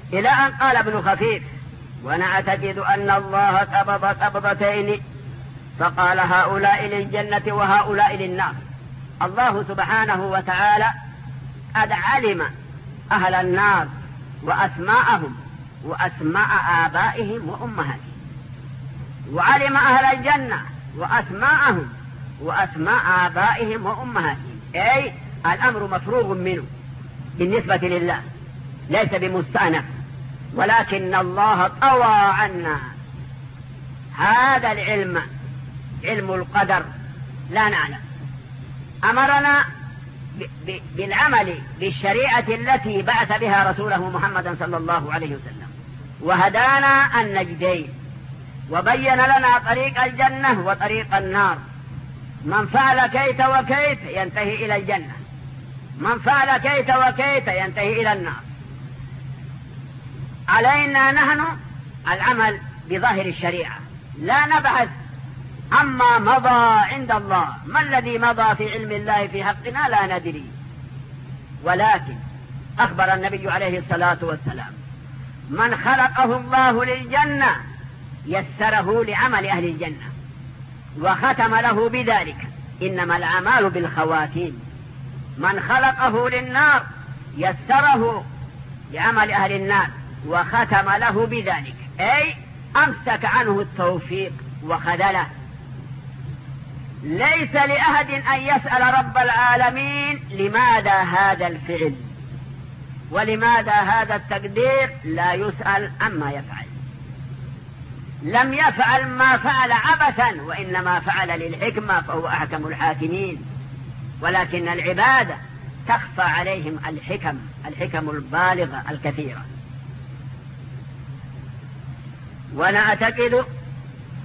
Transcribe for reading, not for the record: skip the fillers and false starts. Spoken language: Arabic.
إلى أن قال ابن خفيف: ونعتقد أن الله قبض قبضتين فقال هؤلاء للجنة وهؤلاء للنار. الله سبحانه وتعالى قد علم أهل النار وأسماءهم وأسماء آبائهم وأمهاتهم، وعلم أهل الجنة وأسماءهم وأسماء آبائهم وأمهاتهم، أي الأمر مفروغ منه بالنسبة لله، ليس بمستأنف، ولكن الله طوى عنا هذا العلم، علم القدر، لا نعلم. أمرنا بالعمل بالشريعة التي بعث بها رسوله محمدا صلى الله عليه وسلم، وهدانا النجدين، وبين لنا طريق الجنة وطريق النار. من فعل كيت وكيت ينتهي إلى الجنة، من فعل كيت وكيت ينتهي إلى النار. علينا نحن العمل بظاهر الشريعة، لا نبحث عما مضى عند الله. ما الذي مضى في علم الله في حقنا لا ندري، ولكن أخبر النبي عليه الصلاة والسلام: من خلقه الله للجنة يسره لعمل أهل الجنة، وختم له بذلك: إنما الأعمال بالخواتيم. من خلقه للنار يسره لعمل أهل النار، وختم له بذلك، أي أمسك عنه التوفيق وخذله. ليس لأحد أن يسأل رب العالمين لماذا هذا الفعل ولماذا هذا التقدير، لا يسأل عما يفعل. لم يفعل ما فعل عبثا، وإنما فعل للحكمة، فهو أحكم الحاكمين. ولكن العبادة تخفى عليهم الحكم البالغة الكثيرة. ونعتقد